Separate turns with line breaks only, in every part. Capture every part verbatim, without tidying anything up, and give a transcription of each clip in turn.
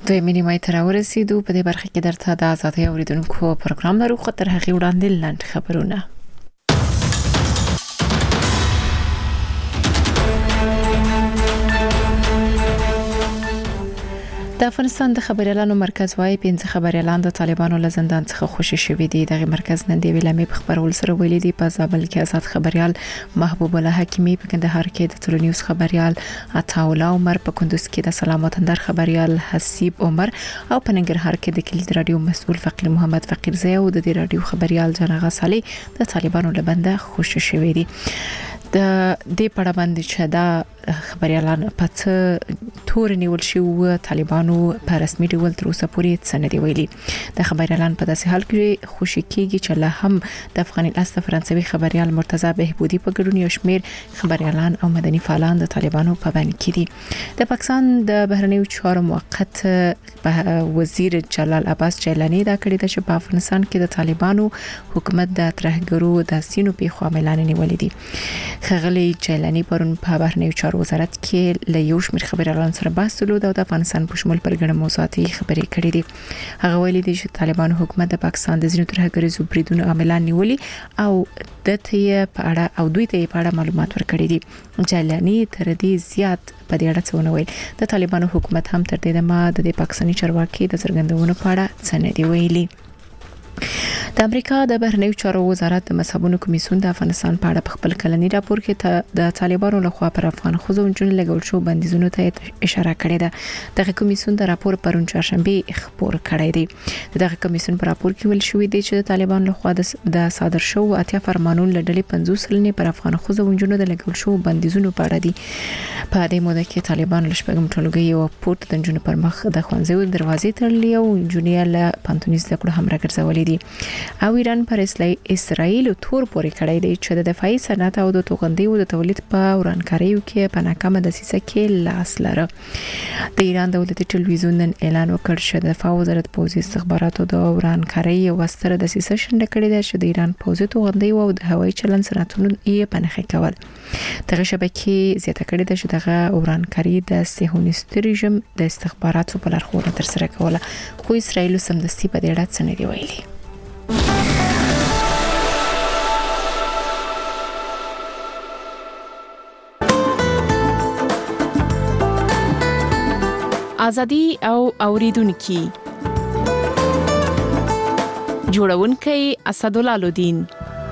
دوی مینیمای تر ورسېدو په دې برخه کې درته د آزادۍ اوریدونکو پروګرام لرو، خو تر هغې وړاندې لنډ خبرونه. د افغانستان د خبريالانو مرکز وايي پنځه خبريالان د طالبانو له زندان څخه خوشي شوي دي. دغه مرکز نن د ویلامې په خبرول سره ویلي دي په زابل کې آزاد خبريال محبوب الله حکیمی، په کندهار کې د تلو نیوز خبريال عطا الله عمر، په کندوز کې د سلام وطندر خبريال حسیب عمر او په ننګرهار کې د کلید رادیو مسؤل فقیر محمد فقیر زی او د رادیو خبريال جنغه صالح د طالبانو له بنده خوشي شوي دي. د دې پړه باندې چې دا خبريالان په تور نیول شي او طالبانو په رسمي ډول تر اوسه پورې څه نه دی ویلي. د خبريالان په داسې حال کې خوشي کیږي چې له هم د افغان الاصل فرانسوي خبريال مرتضی بهبودي په ګډون یو شمیر خبريالان او مدني فعالان د طالبانو په بند کې دي. د پاکستان د بهرنیو چارو موقت وزیر جلال عباس جیلانی دا کړی چې په افغانستان کې د طالبانو حکومت د ترهګرو د سینو په خاملانه نیولې دي. خغلی جیلانی پرون په بهرنیو چارو وزارت کې له یو شمېر خبريالانو سره بحث درلود او د افغانستان په شمول پر ګڼ موضوعات خبرې کړې دي. هغه ویلي دي چې طالبانو حکومت د پاکستان د ځینو ترهګریزو بریدونو عاملان نیولي او د ته په اړه او دوی ته په اړه معلومات ورکړي دي. جیلانی تر دې زیات په دې اړه څه ونه ویل. د طالبانو حکومت هم تر دې دمه د پاکستاني چارواکي د څرګندونو په اړه څه نه دی ویلي. د امریکا د بهرنیو چارو وزارت د مذهبونو کمیسیون د افغانستان په اړه په خپل کلنی راپور کې د طالبانو لخوا پر افغان ښځو او نجونو لګول شو بندیزونو ته اشاره کړې ده. دغه کمیسیون د راپور پرون چهارشنبه خبر کړی دی. دغه کمیسیون په راپور کې ویل شوی دی چې د طالبانو لخوا د صادر شو اتیا فرمانونو لړلې پنځوس سلنې پر افغان ښځو او نجونو د لګول شو بندیزونو په اړه دي. په دې موده کې طالبان له شپږم ټولګي او پورت د نجونو پر مخ د ښوونځیو دروازې تړلې او نجونې له پانتوني زده کړو هم راګرځولې دي. او ایران پر اسرائیل تور پورې کړی دی چې د دفاعي صنعت او د توغندیو د تولید په ورانکاریو کې په ناکامه دسیسه کې لاس لره. د ایران دولتي ټلویزیون نن اعلان وکړ چې د دفاع وزارت پوځي استخباراتو د ورانکاری یو ستره دسیسه شنډه کړې ده چې د ایران پوځي توغندیو او د هوایي چلند صنعتونو یې په نښه کول. دغه شبکې زیاته کړې ده چې دغه ورانکاری د صهیونیست رژیم د استخباراتو په لارښوونه ترسره کوله، خو اسرائیل سمدستي په دې اړه څه نه دی ویلي. ازادي او اوریدونکو جوړونکي اسدالله لودین.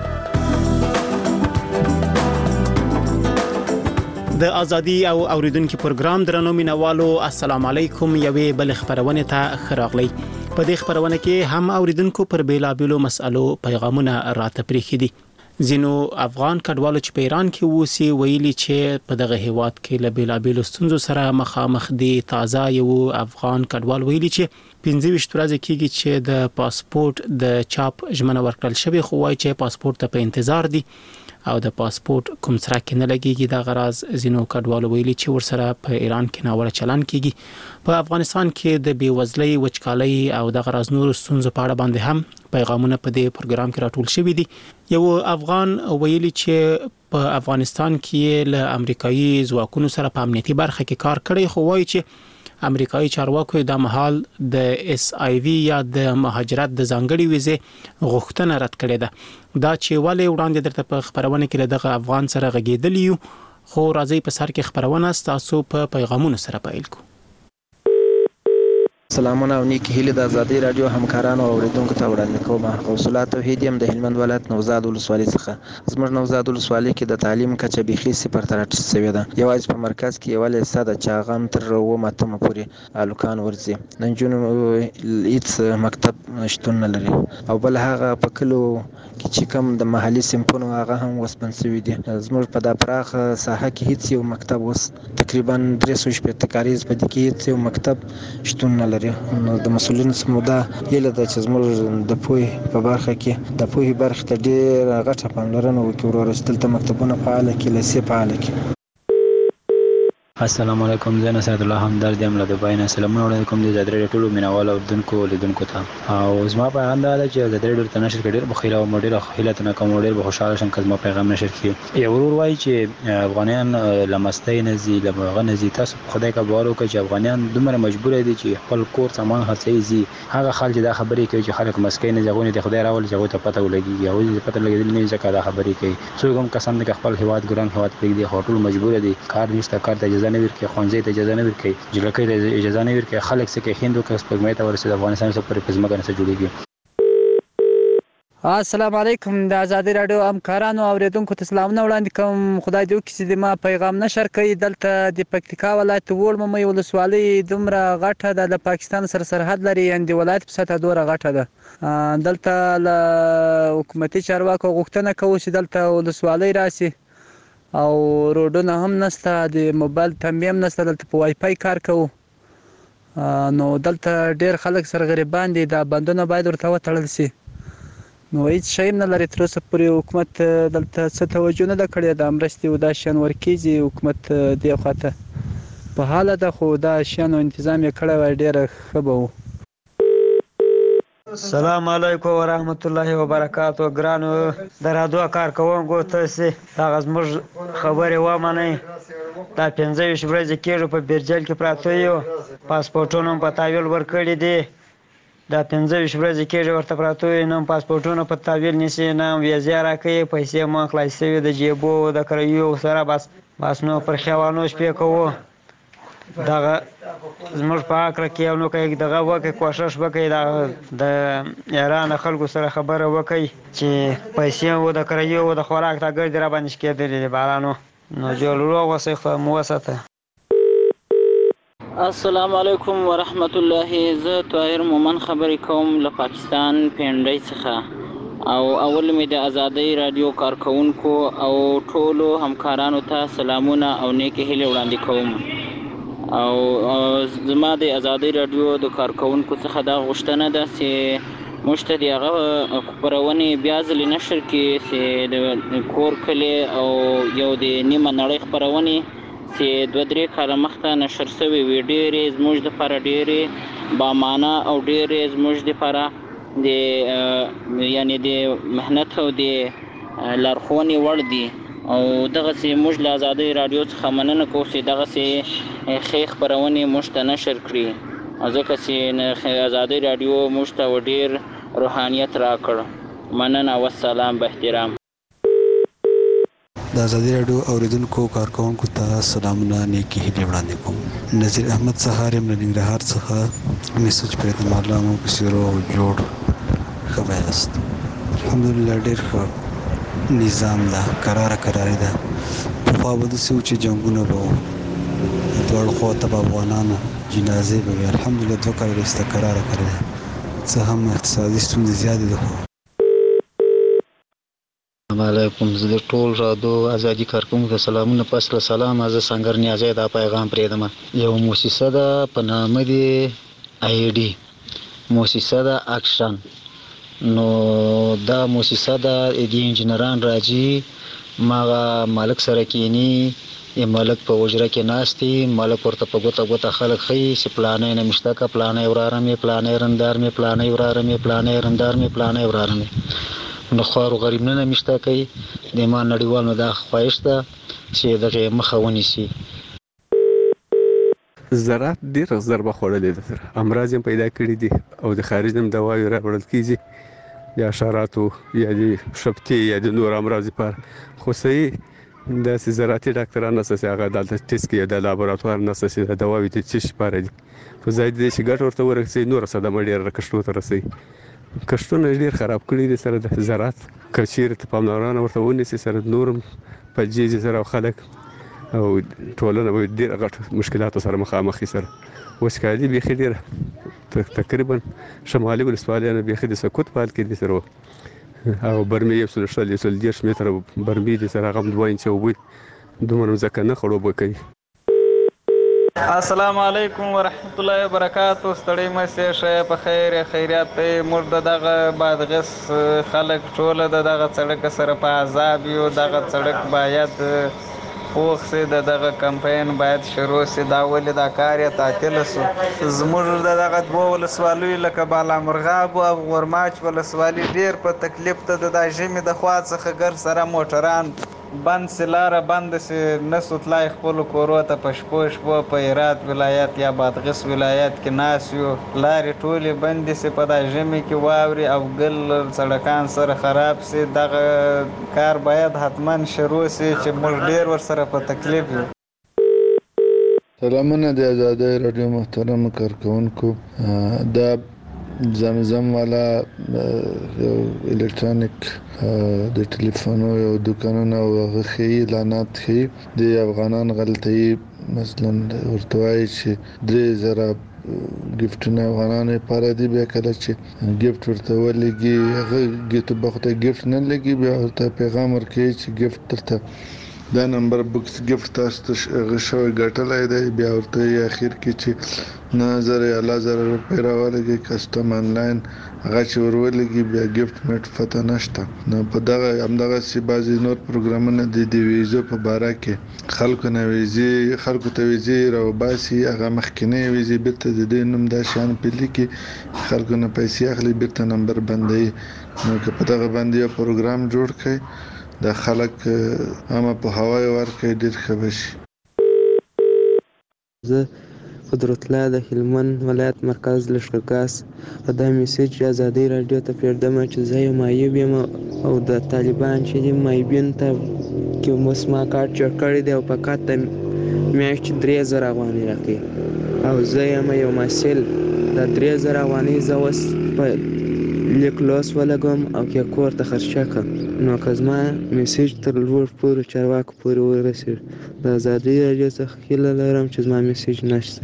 د ازادي او اوریدونکو پروګرام درنو مینوالو السلام علیکم. یوې بل خبرونه ته خراغلی. په دې خبرونه کې هم اوریدونکو پر بیلابیلو مسالو پیغامونه راته پریخي دي. ځینو افغان کډوالو چې په ایران کې ووسی ویلي چې په دغه هیواد کې له بیلابیلو ستونزو سره مخامخ دي. تازه یو افغان کډوال ویلي چې پنځه ویشت ورځې کېږي چې د پاسپورت د چاپ ژمنه ورکړل شوی، خو وايي چې پاسپورت ته په انتظار دي او د پاسپورت کوم سره کې نه لګيږي. د غراز زینو کډوالو ویلي چې ورسره په ایران کې ناوړه چلن کیږي. په افغانستان کې د بیوزلۍ، وچکالۍ او د غراز نور ستونزو په اړه باندې هم پیغامونه په دې پروګرام کې راټول شوي دي. یو افغان ویلي چې په افغانستان کې له امریکایي ځواکونو سره په امنیتي برخه کې کار کړی، خو وایي چې امریکایي چارواکو د مهال د اس آی وی یا د مهاجرت د ځانګړي ویزه غوښتنه رد کړې ده. دا چې ولې وړاندې درته په خبرونه کې دغه افغان سره غږیدلی یو، خو راځي په سر کې خبرونه تاسو په پیغامونو سره پیل کو.
سلامونه او نیکی هیله د ازادي رادیو همکارانو او اوریدونکو ته وړاندې کوم. حوصله توحید يم د هلمند ولایت نوزاد ولسوالۍ څخه. زموږ نوزاد ولسوالۍ کې د تعلیم کچه بيخي صفر ته راټیټه ده. یوازې په مرکز کې یو لیسه د چاغم تر و ماتمه پورې الوکان ورځي. نن جون هیڅ مکتب شتون نه لري او بل هغه په کلو کې چې کوم د محلي سیمپونو هغه هم وسپنسوي دي. زموږ په د پراخ ساحه کې هیڅ یو مکتب وس تقریبا درې سوه شپږ کاریز په دې کې هیڅ یو مکتب شتون نه لري. نو د مسولینو سمودا یله د چې زموږ د پوهې په برخه کې د پوهې برخه ته ډېر غټه پاملرنه وکړي ورسته مکتبونه فعال کړي، لسې فعال کړي.
السلام علیکم، زه نصرت الله همدرد یم له دوبۍ نه. سلامونه وړاندې کوم د ازادي راډیو ټولو مینوالو اورېدونکو لیدونکو ته. او زما پیغام دا دی چې ازادي راډیو ته نشر کړي ډېر بخیله او ډېر خیله ته کوم ډېر به خوشاله شم که زما پیغام نشر کړي. یو ورور وایي چې افغانان لمستۍ نه ځي، له هغه نه ځي. تاسو خدای کا باور وکړئ چې افغانان دومره مجبور دي چې خپل کور سامان خرڅوي ځي. هغه خلک دا خبرې کوي چې خلک مسکۍ نه ځي، د خدای راول چې هغوی ته پته ولګېږي، هغوی ته پته لګېدلې نه وي ځکه دا خبرې کوي. څوک هم کسان دي که خپل هېواد ګران هېواد پرېږدي، خو ټول مجبور دي. کار نشته، کار ته اجازه نه ورکوي، ښوونځي ته اجازه نه ورکوي، جلکۍ ته اجازه نه ورکوي. خلک څه کوي، هند که سپوږمۍ ته ورسېد، افغانستان څه پرې په ځمکه نه څه جوړېږي.
السلام علیکم، د ازادي راډیو همکارانو اوریدونکو ته سلامونه وړاندې کوم. خدای دې وکړي چې د ما پیغام نشر کړي. دلته د پکتیکا ولایت وړ ممی ولسوالۍ دومره غټه ده، د پاکستان سره سرحد لري، یعنې د ولایت په سطحه دومره غټه ده. دلته له حکومتي چارواکو غوښتنه کوو چې دلته ولسوالۍ راشي او روډونه هم نشته، د موبایل تنبیه هم نشته، دلته په وای فای کار کوو. نو دلته ډېر خلک سره غریبان دي، دا بندونه باید ورته وتړل شي. نو هیڅ شی هم نه لري تر اوسه پورې. حکومت دلته څه توجه نه ده کړې، دا مرستې او دا شیان ورکېږي. حکومت دې خواته په حاله ده، خو دا شیانو انتظام یې کړی وای ډېره ښه به و.
السلام علیکم ورحمت الله وبرکاتو. ګرانو د رادیو کارکوونکو، تاسې هغه زموږ خبرې ومنئ. دا پنځه ویشت ورځې کېږي په بیرجل کې پراته یو، پاسپورټونه هم په تحویل ورکړي دي. دا پنځه ویشت ورځې کېږي ورته پراته وي، نه هم پاسپورټونه په تحویل نیسي، نه هم ویزې راکوي، پیسې هم خلاصې شوي د جیبو د کریو سره. بس بس نو پر خیوانو شپې کوو. دغه زموږ په عقله کې یو نو کوي دغه وکړي، کوشش وکړي د ایران خلکو سره خبره وکړي چې پیسې و د کریو و د خوراک ته ګرځي را باندې شکېدلې دي بارانو. نو جوړ روغ اوسئ، خدای مو وساته.
السلام علیکم ورحمت الله. زه طاهر مومن خبرې کوم له پاکستان پنډۍ څخه. او اول مې د ازادۍ رادیو کارکوونکو او ټولو همکارانو ته سلامونه او نیکې هیلې وړاندې کوم. او زما د ازادۍ رادیو د کارکوونکو څخه دا غوښتنه ده چې موږ ته د هغه خپرونې بیا ځلې نشر کړي چې د کور کلي او یو د نیمه نړۍ خپرونې چې دوه درې کاله مخته نشر شوې وي، ډېرې زموږ دپاره ډېرې بامانه او ډېرې زموږ دپاره د یعنې د محنت او د لارښوونې وړ دي. او دغسې موږ له ازادۍ راډیو څخه مننه کوو چې دغسې ښې خپرونې موږ ته نشر کړي، ځکه چې ازادۍ راډیو موږ ته ډېر روحانیت راکړ. مننه، والسلام، باحترام.
د ازادي راډیو اوریدونکو کارکوونکو ته سلامونه نیکې هیلې وړاندې کوم. نظیر احمد سهار یم له ننګرهار څخه. میسج پرې د مالا مو پسې روغ جوړ ښه به یاست. الحمدلله ډېر ښه نظام ده، کراره کراري ده. پخوا به داسې و چې جنګونه به وو، دواړو خواو ته به افغانانو جنازې به وي. الحمدلله دوه کاله وروسته کراره کراري ده. څه هم اقتصادي ستونزې زیاتې دي.
السلام علیکم. زه د ټول رادیو ازادي کارکوونکو ته سلامونه پس له سلامه. زه سنګر نیازی دا پیغام پرېږدم. یو موسسه ده په نامه د آی ډي، موسسه ده اکشن. نو دا موسسه ده د انجینران راځي، ماغه مالک سره کینی، مالک په وجره کې ناست دی، مالک ورته په ګوته ګوته خلک ښیي چې پلانې نه مې شته که پلانې وراره مې، پلانې رندار مې، پلانې وراره مې، پلانې رندار مې، پلانې وراره مې. نو خوار و غریب نه مې شته کوي. د ما نړیوالو دا خواهش ده چې دغې مخه ونیسي.
زراعت ډېر ضربه خوړلې ده، امراض هم پیدا کړي دي او د خارج هم دواوې راوړل کېږي د حشراتو یا د شپتې یا د نور امراض لپاره. خو صحیح داسې زراعتي ډاکټران نشته چې هغه دلته ټیسټ کوي، د لابراتوار نشته چې د دواوې د څه شي لپاره دي. په ځای د دې چې ګټه ورته ورسوي، نوره صدمه ډېره کښتو ته رسوي. کښتونه ډېر خراب کړي دي سره د زراعت. که چېرته پاملرنه ورته ونیسي سره نور هم په جیجې سره خلک او ټولنه به ډېر غټ مشکلاتو سره مخامخ سره. وچکالي بیخي ډېره تقریبا شمالي ولسوالیانو بیخي د سقوط په حال کې دي سره، او برمې یو سل شل یو سل دېرش متره برمې دي سره، هغه هم دوه انچه اوبه دومره ځمکه نه خړوبه کوي.
السلام علیکم ورحمت الله وبرکاتو. ستړي مه سئ، ښه په خیر خیریات دی. موږ د دغه بادغیس خلک ټوله د دغه سړک سره په عذاب یو. دغه سړک باید پوخ سي د دغه کمپاین باید شروع سي. دا ولې دا کار یې تعطیله سو. زموږ د دغه دوه ولسوالیو لکه بالامرغاب او غورماچ ولسوالي ډېر په تکلیف ته د دا ژمي د خوا څخه ګر سره موټران بند سي، لاره بنده سي، نسو تلای خپلو کورو ته. په شپو شپو په هرات ولایت یا بادغیس ولایت کې ناست یو، لارې ټولې بندې سي په دا ژمي کې واوري او ګل سړکان سره خراب سي. دغه کار باید حتما شروع سي چې موږ ډېر ورسره په تکلیف یو.
سلامونه د آزادۍ راډیو محترم کارکونکو. دا زمزم والا یو الکترونیک د ټلیفونو یو دکانونه او هغه ښیي اعلانات ښیي د افغانان غلطي، مثلا ورته وایي چې درې زره ګفټونه افغانانو لپاره دي، بیا کله چې ګفټ ورته ولګي هغه ګیټو بخته ګفټ نه لګي، بیا ورته پیغام ورکوي چې ګفټ درته دا نمبر بکس ګفټ تاسو ته هغه شوی ګټلی دی. بیا ورته یې اخر کې چې نه زره یا لا زره روپۍ راولګي کسټم آنلاین هغه چې ور ولګي بیا ګفټ میټ فتح نشته. نو په دغه همدغسې بعضې نور پروګرامونه دي د ویزو په باره کې خلکو نه ویزې خلکو ته ویزې راوباسي، هغه مخکینۍ ویزې بیرته د دوی نوم دا شیان پې لیکي، خلکو نه پیسې اخلي، بیرته نمبر بندوي. نو که په دغه باندې یو پروګرام جوړ کړئ د خلک عامه په هوای ورکړئ ډېر ښه به شي.
زه قدرت الله د هلمند ولایت مرکز لښکرګاه په دا میسیج ازادۍ راډیو ته پرېږدم چې زه یو معیوب یم او د طالبان چې دي معیوبینو ته کې اوس ما کارت جوړ کړی دی او په کارت ته میاشتې درې زره افغانۍ راکوي او زه یم یو محصل. دا درې زره افغانۍ زه اوس په لیک لوس ولګوم او کې کور ته خرچه کړم. نو که زما میسیج تر لوړ پورې چارواکو پورې ورسېږي، د ازادۍ راډیو څخه هیله لرم چې زما میسیج نشته.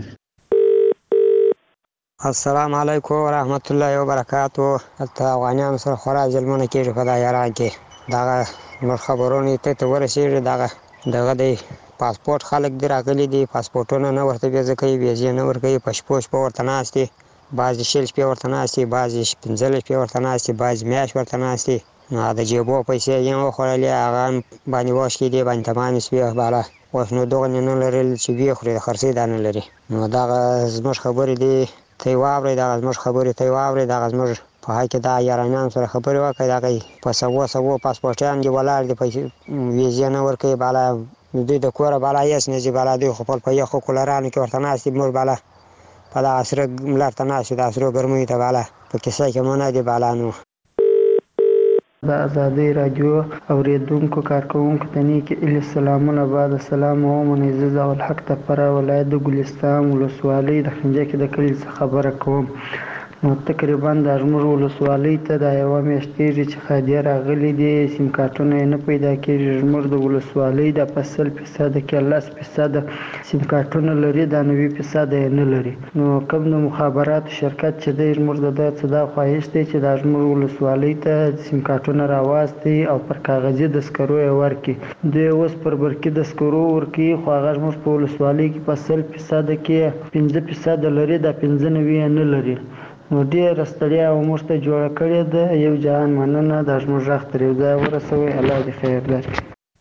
السلام علیکم ورحمت الله وبرکاتو. هلته افغانیانو سره خورا ظلمونه کېږي په دا ایران کې. دغه نور خبرونه ته ته ورسېږي. دغه دغه دی پاسپورټ خلک دي راغلي دي، پاسپورټونه نه ورته ویزه کوي، ویزې نه ورکوي، په شپو شپو ورته ناست دي، بعضې شل شپې ورته ناست دي، بعضې پنځلس شپې ورته ناست دي، بعضې میاشت ورته ناست دي. د جیبو پیسې یې هم وخوړلې، هغه هم باندې واشکې دي، باندې تمامې شوې بالا. اوس نو دغه نه لرل چې ویې خوري، د خرڅې دا نه لري. نو دغه زموږ خبرې دي ته یې واورئ، دغه زموږ خبرې ته یې واورئ، دغه زموږ په حق کې دا ایرانیانو سره خبرې وکړئ. دغه په سوو سوو پاسپورټیان دي ولاړ دي، پیسې ویزې نه ورکوي بالا، دوی د کوره بالا هېڅ نه ځي بالا، دوی خو خپل په یخو کولرانو کې ورته ناست دي. موږ بالا په دغه سره لار ته ناست یو، د سرو ګرمیو ته بالا په کیسه کې مو نه دي بالا. نو
د آزادۍ راډیو اورېدونکو کارکوونکو ته نیکې هیلې سلامونه. بعد السلام ومنئ. زه ضیاءالحق تپره ولایت د ګلستان ولسوالۍ د خنجکې د کلي څخه خبره کوم. نو تقریبا د زموږ ولسوالۍ ته دا یوه میاشت کېږي چې خادیه راغلي دي، سیم کارټونه یې نه پیدا کېږي. زموږ د ولسوالۍ دا په سل فیصده کې لس فیصده سیم کارټونه لري، دا نوي فیصده یې نه لري. نو کوم د مخابراتو شرکت چې دی زموږ د ده څه دا خواهش دی چې دا زموږ ولسوالۍ ته سیم کارټونه راواستي او پر کاغذي دسکرو یې ورکړي. دوی اوس پر برقي دسکرو ورکوي، خو هغه زموږ په ولسوالۍ کې په سل فیصده کې پنځه فیصده لري، دا پنځه نوي یې نه لري. نو ډېره ستړیا او موږ ته جوړه کړې ده. یو جهان مننه، دا زموږ غږ تر یو ځایه ورسوئ. الله دې خیر درکړي.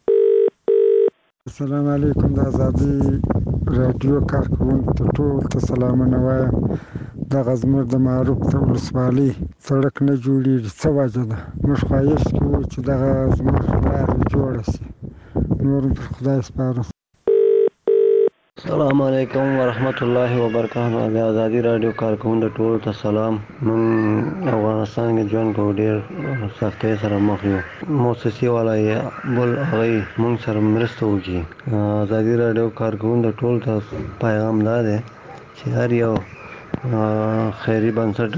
السلام علیکم. د آزادۍ راډیو کارکوونکو ته ټول ته سلامونه وایم. دغه زموږ د معروف د ولسوالۍ سړک نه جوړېږي، څه وجه ده؟ موږ خواهش کوو چې دغه زموږ لارې جوړه شي. نور پر خدای سپارو.
السلام علیکم ورحمت الله وبرکاته. د آزادۍ راډیو کارکوونکو ټول ته سلام. موږ افغانستان کې ژوند کوو، ډېر سختۍ سره مخ یو. موسسې والا یې بل هغوی موږ سره مرسته وکړي. آزادۍ راډیو کارکوونکو ټول ته پیغام دا دی چې هر یو خیري بنسټ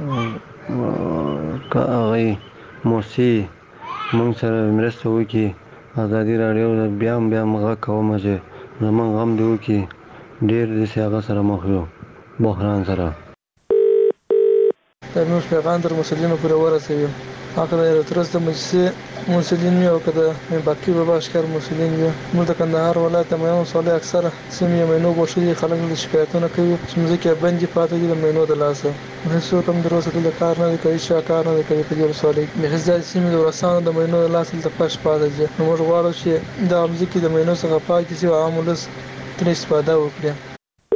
هغوی موسسې موږ سره مرسته وکړي. آزادۍ راډیو بیا هم بیا هم غږ کوم چې زمونږ غم دې وکړي. ډېر داسې هغه سره مخ یو، بحران سره.
زموږ پیغام تر مسؤلینو پورې ورسوي. هغه ترڅ د مجلس مسولین یو کده باقي به باشکار مسولین یو موږ د کندهار ولایت مېنو سولې اکثر سیمې مېنو بوشي خلک د شکایتونه کوي چې موږ کې باندې پاتې دي د مېنو د لاسه هیڅ کوم دروسه د کار نه کوي چې کار نه کوي په دې سولې مې هیڅ سیمې د ورسانو د مېنو د لاسه د پښ پاتې دي نو موږ غواړو چې د امزکې د مېنو څخه پاکي سي او عام ولس ترې استفاده وکړي.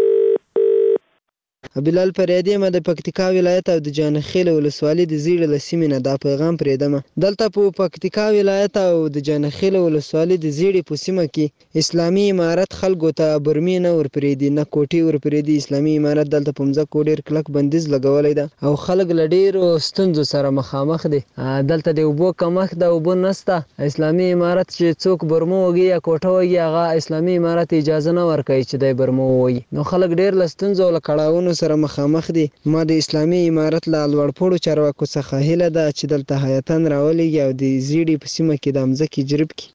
بلال فریدی ما د پکتیکا ولایت او د جانخیل ولسوالۍ د زیړ لسیمې نه دا پیغام پرېدم. دلته په پکتیکا ولایت او د جانخیل ولسوالۍ د زیړ په سیمه کې اسلامي امارت خلکو ته برمي نه ورپرېدي نه کوټي ورپرېدي. اسلامي امارت دلته په مځکو ډېر کلک بندیز لګولی ده او خلک له ډېرو ستونزو سره مخامخ دي. دلته د اوبو کمښت ده، اوبه نشته. اسلامي امارت چې څوک برمو وږي یا کوټه وږي هغه اسلامي امارت اجازه نه ورکوي چې دی برمو ووایي. نو خلک ډېر له ستونزو او له کړاوونو سره مخامخ دي. ما د اسلامي امارت له لوړپوړو چارواکو څخه هیله ده چې دلته هیاتن راولېږي او د زیړې په سیمه کې د مځکې جریب کړي.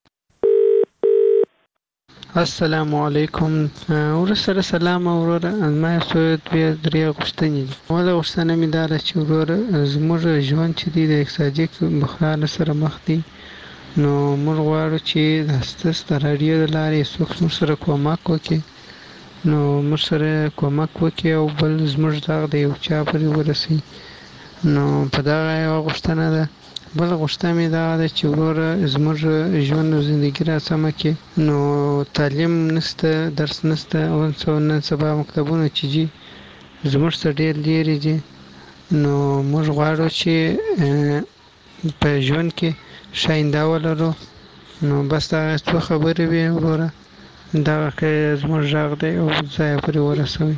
السلام علیکم. ورسره سلام وروره. ما یو څه دوې درې غوښتنې دي. اوله غوښتنه مې دا ده چې وروره زموږ ژوند چې دی د اقتصادي بحران سره مخ دی، نو موږ غواړو چې ستاسو د راډیو د لارې څوک موږ سره کومک وکړي، نو موږ سره کومک وکړي او بل زموږ دغه د یو چا پورې ورسوي. نو په دغه یوه غوښتنه ده. بله غوښتنه مې دغه ده چې وروره زموږ ژوند او زندګي راسمه کړي. نو تعلیم نشته، درس نشته، اوس نن سبا مکتبونه چې دي زموږ څخه ډېر لرې دي. نو موږ غواړو چې په ژوند کې ښه آینده ولرو. نو بس دغه څو خبرې وې وروره، دغه که زموږ غږ دی او ځای پورې ورسوي.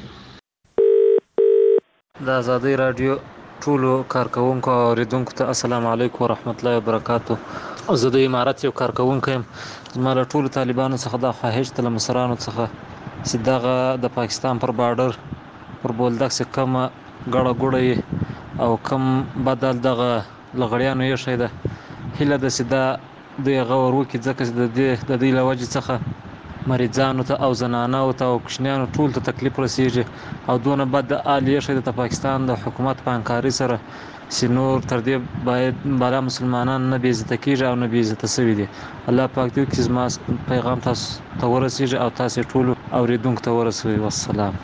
د آزادۍ راډیو ټولو کارکوونکو او اوریدونکو ته السلام علیکم ورحمت الله وبرکاتو. زه د امارت یو کارکوونکی یم. زما له ټولو طالبانو څخه دا خواهش ده له مشرانو څخه چې دغه د پاکستان پر بارډر پر بولدک چې کومه ګړه ګوړه او کوم بدل دغه لغړیانو ایښی ده، هیله ده چې دا دوی هغه ور وکړي، ځکه چې د دې د دوی له وجې څخه مریضانو ته او زنانو ته او کوچنیانو ټول ته تکلیف رسیږي او دونه بد حال یې ښه د پاکستان د حکومت په همکارۍ سره چې نور تر دې باید بالا مسلمانان نه بېعزته کېږي او نه بېعزته شوي دي. الله پاک دې وکړي چې زما پیغام تاسو ته ورسیږي او تاسو ټولو اوریدونکو ته ورسوي. والسلام.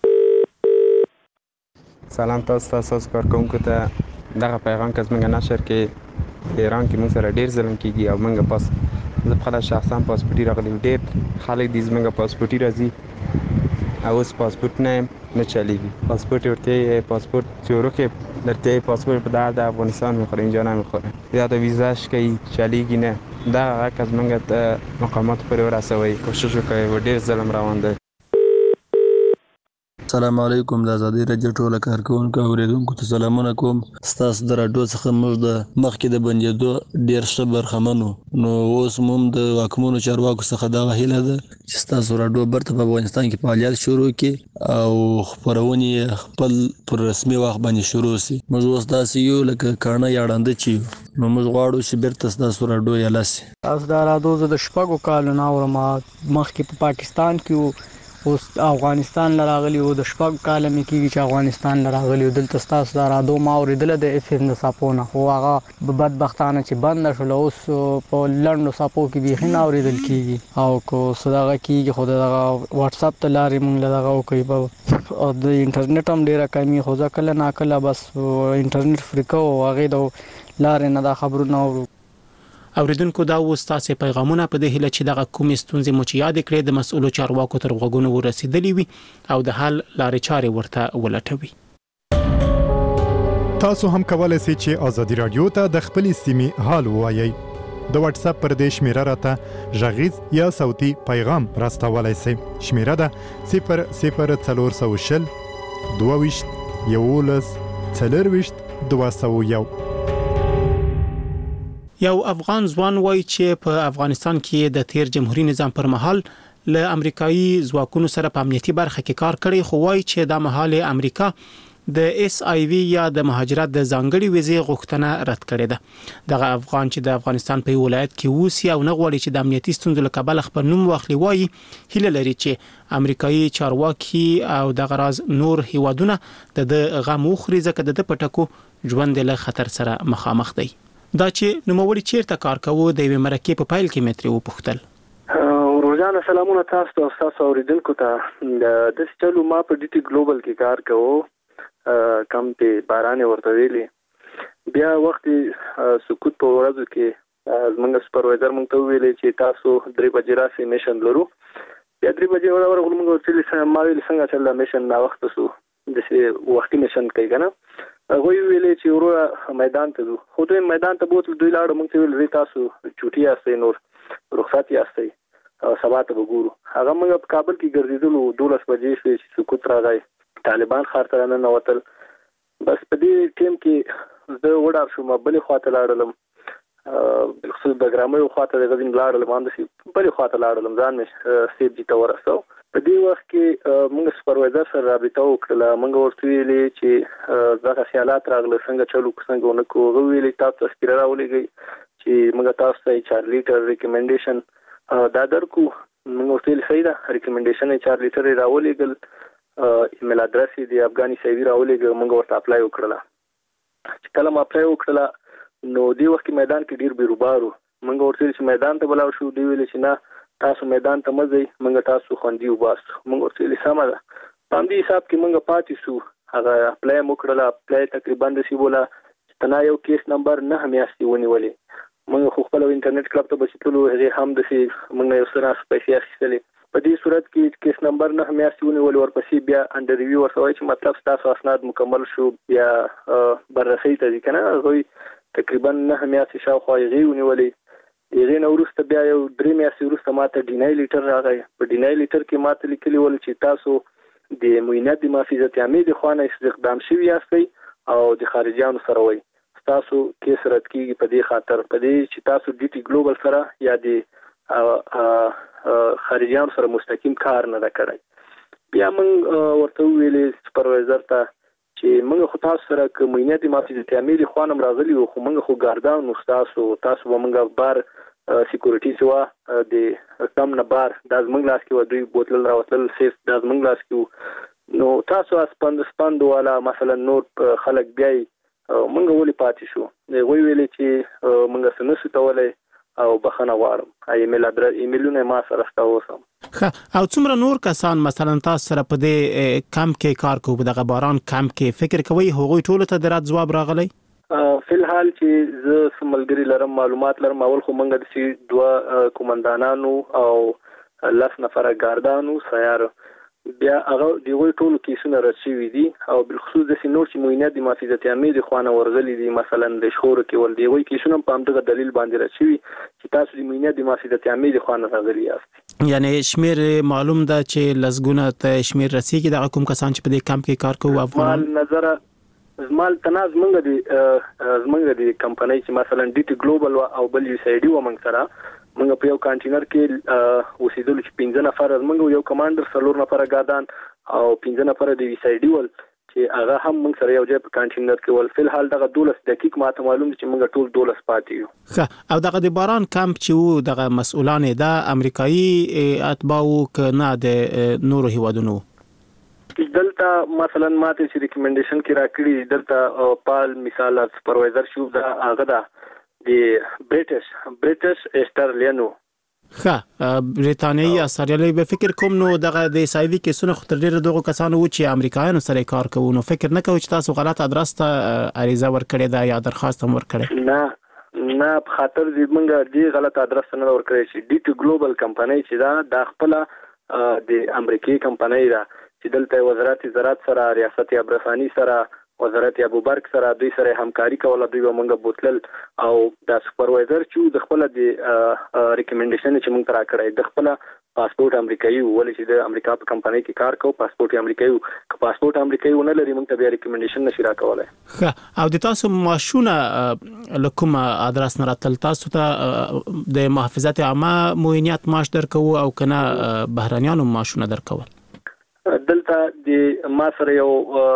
سلام تاسو تاسو کارکوونکو ته. دغه پیغام که زموږ نشر کې ایران کې موږ سره ډېر ظلم کېږي او موږ پاس زه خپله شخصا پاسپورټي راغلی یم. ډېر خلک دي زموږ پاسپورټي راځي او اوس پاسپورټ نه نه چلیږي. پاسپورټ ورته یې پاسپورټ چې ورکې درته یې پاسپورټ په دا د افغانستان میخوره، اینجا نمیخوره. یا د ویزاش کوي چلیږي نه. دا هغه که زموږ د مقاماتو پورې ورسوئ، کوشش وکړئ. ډېر ظلم روان دی.
السلام علیکم. د آزادۍ راډیو ټوله کارکوونکو او اوریدونکو ته سلامونه کوم. ستاسو د راډیو څخه موږ د مخکې د بندېدو ډېر ښه برخمن وو، نو اوس مو هم د واکمنو چارواکو څخه دغه هیله ده چې ستاسو راډیو برته په افغانستان کې فعالیت شروع کړي او خپرونې یې خپل پر رسمي وخت باندې شروع شي. موږ اوس داسې یو لکه کاڼه یا ړانده چې یو، نو موږ غواړو چې بیرته ستاسو راډیو یله شي.
تاسو دا راډیو زه د شپږو کالو نه اورم. مخکې په پاکستان کې وو، اوس افغانستان لراغلی وو. د شپږ کاله مې کېږي چې افغانستان لراغلی وو. دلته ستاسو دا راډیو ما اورېدله د اف ام د څپو نه، خو هغه بدبختانه چې بنده شوله. اوس په لنډو څپو کې بیخي نه اورېدل کېږي او که څه دغه کېږي خو د دغه وټساپ ته لارې مونږ له دغه وکړي. او د انټرنیټ هم ډېره کمي، خو زه کله ناکله بس انټرنیټ فري کوو او هغې د لارې نه دا خبرونه اورو.
اوریدونکو دا و ستاسو پیغامونه په دې هیله چې دغه کومې ستونزې مو چې یاد کړې د مسؤلو چارواکو تر غوږونو ورسېدلې وي او د حل لارې چارې ورته ولټوي.
تاسو هم کولای شئ چې آزادي رادیو ته د خپلې سیمې حال ووایئ. د واتس اپ پر دې شمیره راته غږیز یا صوتي پیغام راستولای شئ. شمیره ده صفر صفر څلور سوه شل دوه ویشت یولس څلرویشت دوه سوه یو.
یو افغان ځوان وایي چې په افغانستان کې د تیر جمهوریت نظام پر مهال له امریکایي ځواکونو سره په امنیتي برخه کې کار کړی، خو وایي چې د مهال امریکا د اس آی وی یا د مهاجرت د ځانګړي ویزې غوښتنه رد کړې ده. دغه افغان چې د افغانستان په ولایت کې اوسي او نه غواړي چې د امنیتي ستونزو له کبله خپل نوم واخلي، وایي هیله لري چې امریکایي چارواکي او دغه راز نور هیوادونه د غم وخوري، ځکه د په ټکو ژوند له خطر سره مخامخ دی. دا چې نوموړي چیرته کار کوي د یوې مرکې په پایل کې متري وپوښتل.
روزانه سلامونه تاسو ته او تاسو اوریدونکو ته. د چلو ما په ډي ټي ګلوبل کې کار کوو، کم په باران ورته ویلي. بیا وخت سکوت په ورځو کې زمونږ سپروایزر مونږ ته ویلي چې تاسو درې بجې راسئ میشن لرو. بیا درې بجې ورغلو مونږ ورته ویلي ما ویل څنګه چې الله میشن نا وخت سو د وختي میشن کوي کنه. هغه ویلي چې ورو میدان ته ځو، خو دوی میدان ته بوتل دوی لاړو مونږ ته ویل تاسو چوټي یاستئ، نور رخصت یاستئ، سبا ته وګورو. هغه موږ په کابل کې ګرځېدلو، دولس بجې شوې چې سکوت راغی، طالبان ښار ته راننوتل. بس په دې ټیم کې زه وډار شوم، بلې خواته لاړلم، بالخصوص د ګرامۍ خواته د غزني لاړلم، همداسې بلې خواته لاړلم، ځان مې سیب جي ته ورسو. په دې وخت کې موږ سپروایزر سره رابطه وکړله، موږ ورته ویلې چې دغه خیالات راغله څنګه چلو څنګه ونه کوو. هغه ویلې تاسو تذکره راولېږئ چې موږ تاسو ته چار لیټر ریکمنډیشن دا درکو. موږ ورته ویل صحیح ده، ریکمنډیشن یې چار لیټر یې راولېږل، ایمیل ادرس یې د افغاني سیوي راولېږل، موږ ورته اپلای وکړله. چې کله ما اپلای وکړله نو دې وخت کې میدان کې ډېر بیروبار و. موږ ورته ویل چې میدان ته ولاړ شو، دوی ویل چې نه تاسو میدان ته مه ځئ، موږ تاسو خوندي وباسو. موږ ورته ویل سمه ده. په همدې حساب کې موږ پاتې شو. هغه اپلای مو کړله، اپلای تقریبا داسې بوله چې تنا یو کیس نمبر نهه میاشتې ونیولې. موږ خو خپل انټرنیټ کلب ته چې تلو، هغې هم داسې موږ یو څه راس پیسې اخیستلې. په دې صورت کې کیس نمبر نهه میاشتې ونیولې، ورپسې بیا انډر ریویو ورته وایي چې مطلب ستاسو اسناد مکمل شو، بیا بررسۍ ته ځي که نه. هغوی تقریبا نهه میاشتې شاوخوا هغې ونیولې. هغې نه وروسته بیا یو درې میاشتې وروسته ما ته ډینای لیټر راغی. په ډینای لیټر کې ما ته لیکلي ول چې تاسو د معاینات د محافظت عامې د خوا نه استخدام شوي یاستئ او د خارجیانو سره وئ. ستاسو کیس رد کېږي په دې خاطر، په دې چې تاسو ډي ټي ګلوبل سره یا د خارجیانو سره مستقیم کار نه ده کړی. بیا موږ ورته وویلې سپروایزر ته چې موږ خو تاسو سره که معاینات د محافظت عامې د خوا نه هم راغلي وو، خو موږ خو ګاردان وو ستاسو، تاسو به موږ بار سیکورټي سوا د کم نه بار دا زموږ لاس کې وه، دوی بوتلل راوتلل سیف دا زموږ لاس کې وو. نو تاسو سپند سپند والا مثلا نور خلک بیایي، موږ ولې پاتې شو؟ هغوی ویلې چې موږ څه نشو کولی او بخښنه غواړم. ایمیل ادرس ایمیلونه ما سره شته اوس هم.
ښه، او څومره نور کسان مثلا تاسو سره په دې کمپ کې کار کوي، په دغه باران کمپ کې فکر کوئ هغوی ټولو ته د رد ځواب راغلی؟
فلحال چې زه څه ملګري لرم، معلومات لرم، اول خو موږ داسې دوه کومندانانو او لس نفره ګاردانو سیار، بیا هغه د هغوی ټولو کیسونه رد شوي دي، او بالخصوص داسې نور چې معاینات د محافظت عامې د خوا نه ورغلي دي، مثلا د شخورو کې ول، د هغوی کیسونه هم په همدغه دلیل باندې رد شوي چې تاسو د معاینات د محافظت عامې د خوا نه راغلي یاست. یعنې شمیر معلوم ده چې لسګونه ته شمیر رسیږي دغه کوم کسان چې په دې کمپ کې کار کوي افغانان؟ نظر زمال تناز منګه دي زمنګ دي کمپنۍ چې مثلا ډي ټي ګلوبل او بل یو سایډي و موږ سره موږ په یو کانټینر کې اوسېدل چې پنځه نفر موږ یو کمانډر څلور نفر ګاردان او پنځه نفر د وی سایډي ول چې هغه هم موږ سره یو ځای په کانټینر کې ول. فلحال دغه دولس دقیق ماته معلوم چې موږ ټول دولس پاتې یو.
ښه، او دغه د باران کمپ چې وو دغه مسؤلان د امریکایي اتباعو که نه د نورو هیوادونو؟
دلته مثلا ماته چې ریکمنډیشن کې راکړي دلته پال مثال سپروایزر شو دا هغه دا د بریټش بریټش استرالینو.
ښه، بریتانیایی استرالیایي به فکر کوم نو دغه د سایوي کیسونه خو تر ډیره دغه کسانو و چې امریکایانو سره کار کوي، نو فکر نه کوي چې تاسو غلط ادرس ته عریضه ورکړې ده یا درخواست هم ورکړې؟
نه نه، په خاطر دې موږ دې غلط ادرس نه ورکړی چې ډي ټي ګلوبل کمپنۍ چې دا د خپل د امریکایي کمپنۍ ده چې دلته وزارت زراعت سره، ریاست ابرسانی سره، وزارت ابوبرک سره دوی سره همکاري کوله. دوی موږ بوتلل او د سپروایزر چې د خپل د ریکمنډیشن چې موږ ترا کړی د خپل پاسپورت امریکایي ولې چې د امریکا په کمپنۍ کې کار کوو، پاسپورت امریکایي که پاسپورت امریکایي ونه لري موږ ته بیا ریکمنډیشن نشي راکولای.
ښه، او د تاسو معاشونه له کوم ادرس نه راتل؟ تاسو ته د محافظت عامه معاینات معاش درکوو او کنه بهرانیانو معاشونه درکول؟
دلته د ما سره یو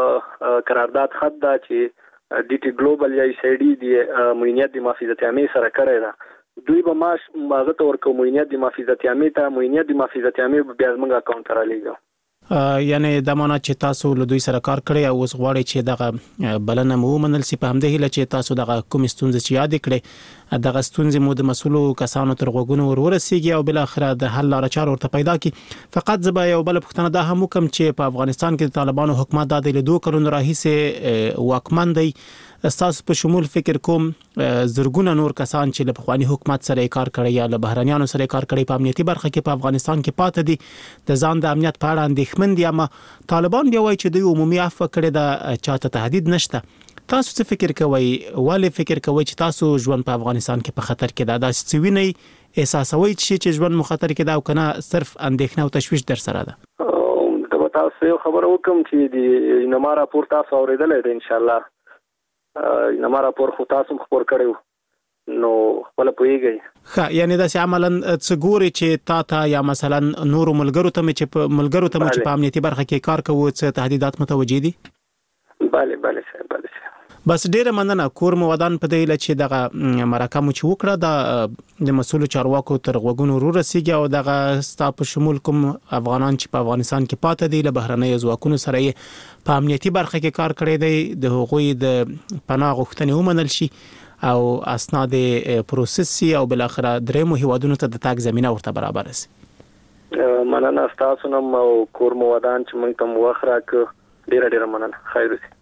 قرارداد خط دا چې ډي ټي ګلوبل یا سایډي د معاینات د محافظت عامې سره کړی ده، دوی به معاش هغه ته ورکوي معاینات د محافظت عامې ته، معاینات د محافظت عامې بیا زموږ اکاونټ ته رالیږي.
یعنی د معنا چې تاسو له دوی سره کار کړی او اوس غواړئ چې دغه بلنه مو منل سي په همدې هیله چې تاسو دغه کوم ستونزې چې یاد کړئ دغه ستونزې مو د مسولو کسانو تر غوږونو ورورسیږي او بل اخر د حل لاره چاره ورته پیدا کی. فقط زبا یو بل پښتنه دا هم کوم چې په افغانستان کې د طالبانو حکومت د دوه کلونو راهیسه واکمن دی. تاسو په شمول فکر کوم زرګونه نور کسان چې له پخوانی حکومت سره کار کړی یا له بهرانيانو سره کار کړی په امنیتي برخه کې په افغانستان کې پاتې دي د ځان د امنیت په اړه اندېښمن دي، اما طالبان بیا وایي چې د عمومي عفو کړي د چاته تهدید نشته. تاسو څه فکر کوئ؟ ولې فکر کوئ چې تاسو ژوند په افغانستان کې په خطر کې ده؟ دا څه وینئ احساسوي چې ژوند مو خطر کې ده او کنه صرف اندېښنه او تشويش در سره ده؟
تاسو یو خبر وکم چې د نما راپور تاسو اوریدلې ده ان شاء الله. نما راپور خو تاسو خبر کړو نو خپل پويږي.
ښه، یعنی دا چې عملاً څه ګوري چې تا ته یا مثلا نور ملګرو ته چې په ملګرو ته چې په امنیتي برخه کې کار کوي څه تهدیدات متوجي دي؟
bale bale صاحب bale
بس ډیره مننه. کور مو ودان په دی چې دغه مرکه مو چې وکړه د مسؤل چارواکو تر غوګونو ورو رسیږي او دغه ستاسو شمول کوم افغانان چې په افغانستان کې پاتې دي له بهرنۍ ځواکونو سره په امنیتي برخه کې کار کړی دی د هغوی د پناه غوښتنې ومنل شي او اسناد پروسس او بل اخر درېمو هیوادونو ته د تاګ زمينه ورته برابر شي.
مننه تاسو نم او کور مو ودان چې موږ ته موخره ک ډیره ډیره مننه. خیر اوسئ.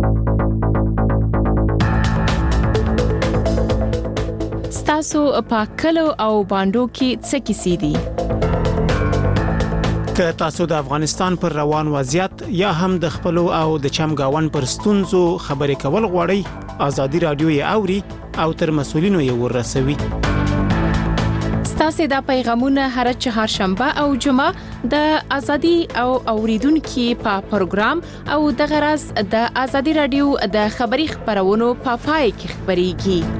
تاسو په کلو او باندو کې څه کیسې دي؟
که تاسو د افغانستان پر روان وضعیت یا هم د خپل او د چمګاون پر ستونزو خبرې کول غواړئ، آزادي رادیو یې اوري او تر مسولینو یې ورسوي.
ستاسو د پیغامونه هر چهارشنبه او جمعه د ازادي او اوریدونکو په پروګرام او د غرض د ازادي رادیو د خبري خبرونو په پای کې خبريږي.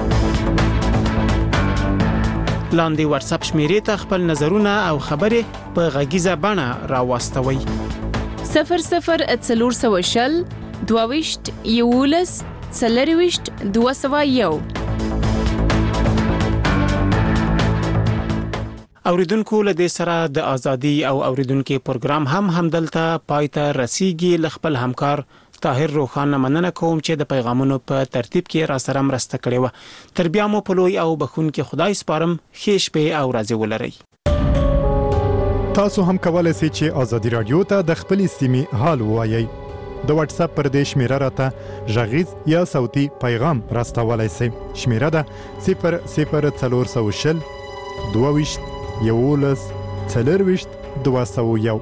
لاندې واتس اپ شمیرې ته خپل نظرونه او خبرې په غږیزه بڼه راوستوي. صفر صفر څلور سوه شل دوهويشت یولس څلرويشت دوه سوه یو.
اوریدونکو له دې سره د ازادي او اوریدونکو پروګرام هم همدلته پایته رسیدي. خپل همکار طاهر روخان مننه کوم چې د پیغامونو په ترتیب کې را سره مرسته کړې و. تر بیا مو په لوی او بخون کې خدای سپارم. ښه شپه او ورځې ولرئ.
تاسو هم کولای شئ چې ازادي رادیو ته د خپل سیمې حال ووایئ. د واتس اپ پر دې شمیره راته ژغیز یا صوتي پیغام راستولای شئ. شمیره ده صفر صفر څلور سوه شل دوهويشت یولس څلرويشت دوه سوه یو.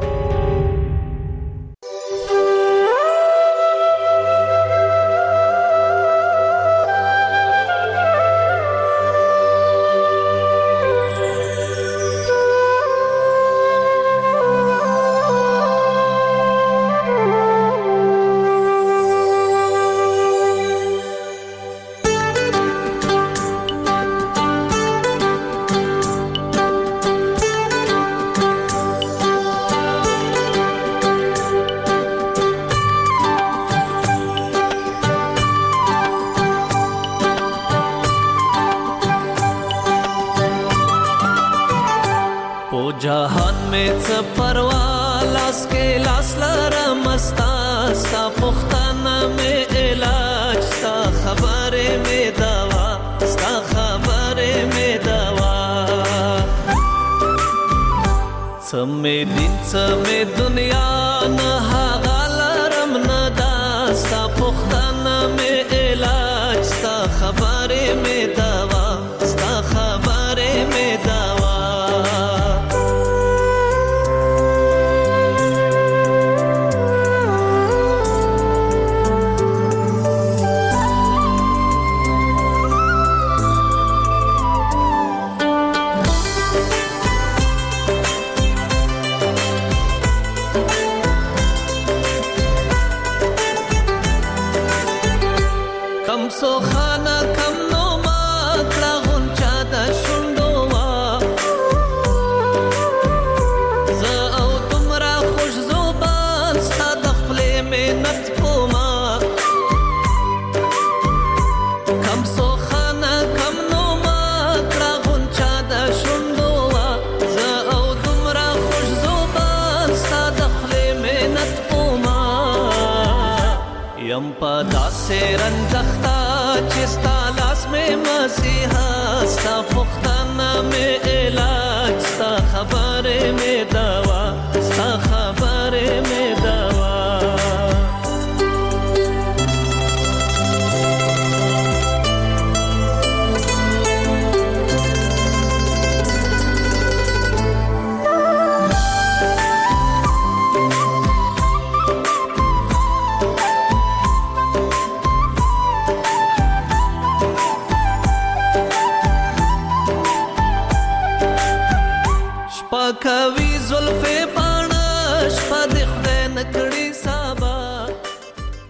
जहान में च परवालास के लास लरमस्ता सा पुख्ताना में इलाज सा खबरे में दवा सा खबरे में दवा समे दिन समे दुनिया न हागालरम न दा सा पुख्ताना में इलाज सा खबरे में दवा सा खबरे में दवा یم پدا سے رنجختا چستا لاس میں مسیحا ستا پختانا میں علاج ستا خبر میں